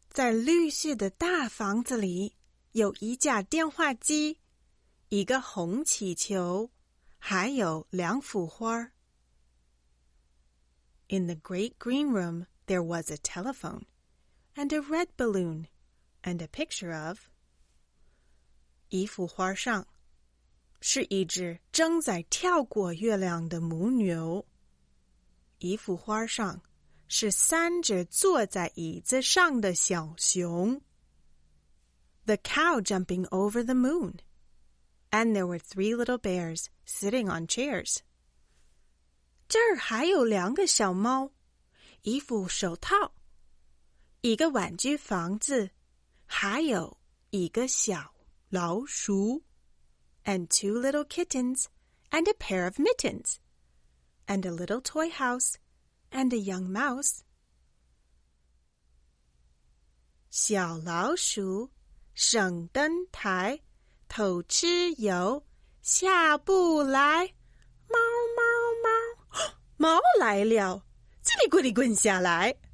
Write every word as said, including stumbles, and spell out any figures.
在绿色的大房子里，有一架电话机，一个红气球，还有两幅画。In the great green room, there was a telephone, and a red balloon, and a picture of. 一幅画上是一只正在跳过月亮的母牛，一幅画上是三只坐在椅子上的小熊。The cow jumping over the moon, and there were three little bears sitting on chairs. 这儿还有两个小猫，一副手套，一个玩具房子，还有一个小老鼠。And two little kittens, and a pair of mittens, and a little toy house, and a young mouse. 小老鼠上灯台，偷吃油，下不来。猫猫猫，猫来了，叽里咕哩滚下来。